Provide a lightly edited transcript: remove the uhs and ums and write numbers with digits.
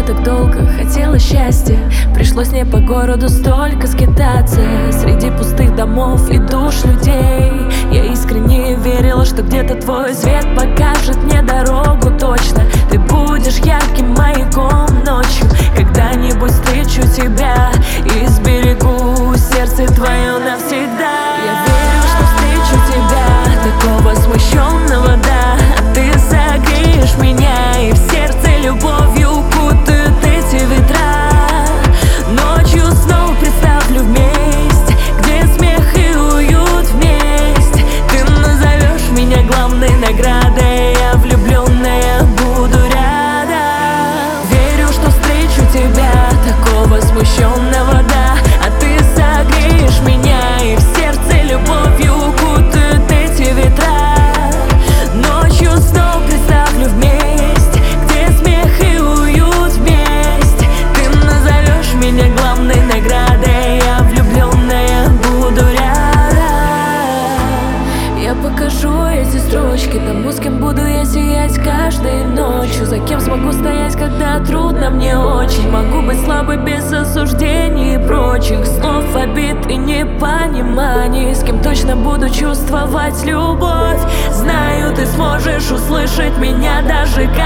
так долго хотела счастья, пришлось не по городу столько скитаться. Среди пустых домов и душ людей я искренне верила, что где-то твой свет покажет мне дорогу точно. Ты будешь ярким маяком ночью. Когда-нибудь встречу тебя и сберегу сердце твое навсегда. Я верю, что встречу тебя, такого смущенного, да. А ты согреешь меня, и в сердце любовью укутают эти ветра. Ночью снова представлю вместе, где смех и уют вместе. Ты назовешь меня главной наградой, я влюбленная буду рядом. Верю, что встречу тебя, такого смущенного, да. А ты согреешь меня, и в сердце любовью укутают эти ветра. Ночью снова представлю вместе, где смех и уют вместе. Ты назовешь меня главной наградой, я влюбленная буду рядом. Я покажу эти строчки тому, с кем буду я сиять каждой ночью. За кем смогу стоять, когда трудно мне очень. Могу быть слабой без осуждений и прочих слов, обид и непониманий. С кем точно буду чувствовать любовь. Знаю, ты сможешь услышать меня, даже